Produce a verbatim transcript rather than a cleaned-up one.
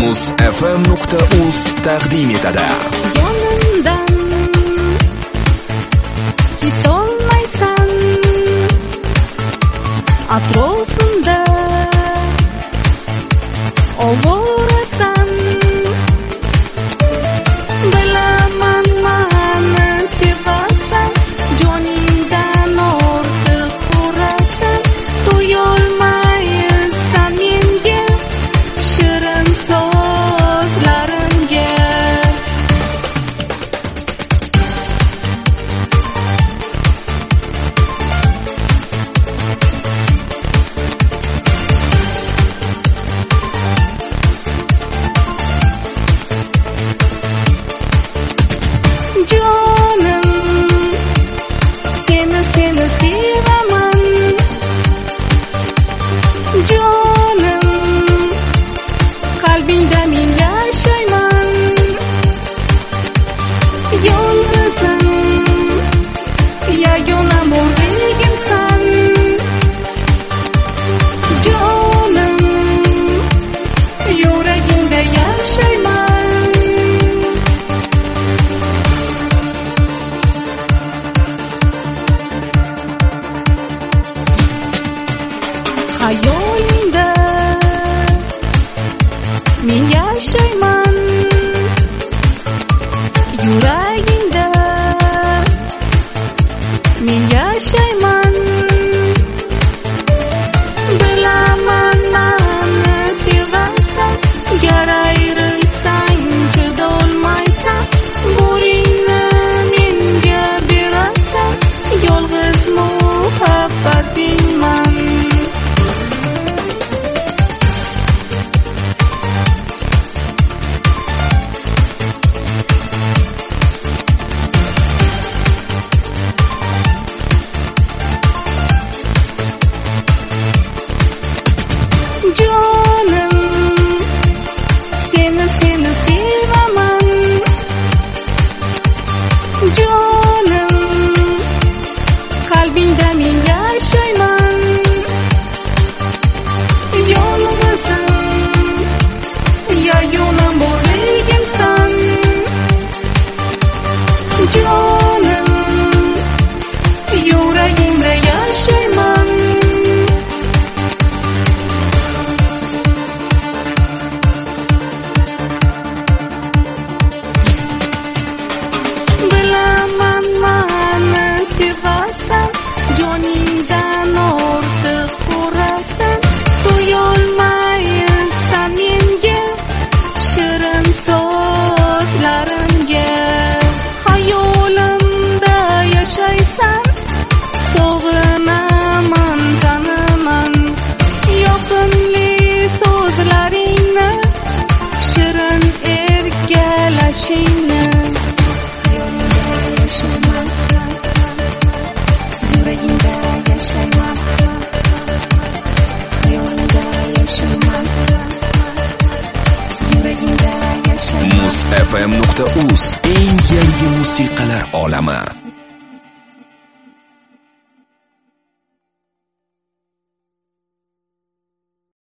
muz f m nuqta uz taqdim etadi. Yonimdan ketolmaysan, atrofimda ovorasan. Bilaman mani sevasan, joningdan ortiq ko'rasan. To'yolmaysan menga shirin so'zlarimga. Jonim, seni seni sevaman. Jonim, qalbingda men yashayman. Yolg'izim, yagona mo'rligimsan. Jonim, yuragingda yashayman. Hayolingda men yashayman. Yuragingda men yashayman. Bilaman mani sevasan, gar ayrilsang chidolmaysan. Bo'ringni menga berasan, yolg'iz muhabbatingman. Jonim, seni seni sevaman. Jonim, qalbingda men yashayman. Yolg'izim, yagona mo'rligimsan. Jonim, yuragingda yashayman. Bilaman mani sevasan, joningdan ortiq ko'rasan. To'yolmaysan menga shirin so'zlarimga. Hayolimda yashaysan, sog'inaman, taniman. Yoqimli so'zlaringni, shirin erkalashingni. Yuragingda yashayman. Yoningda yashayman. Yuragingda yashayman. muz f m nuqta uz eng yangi musiqalar olami.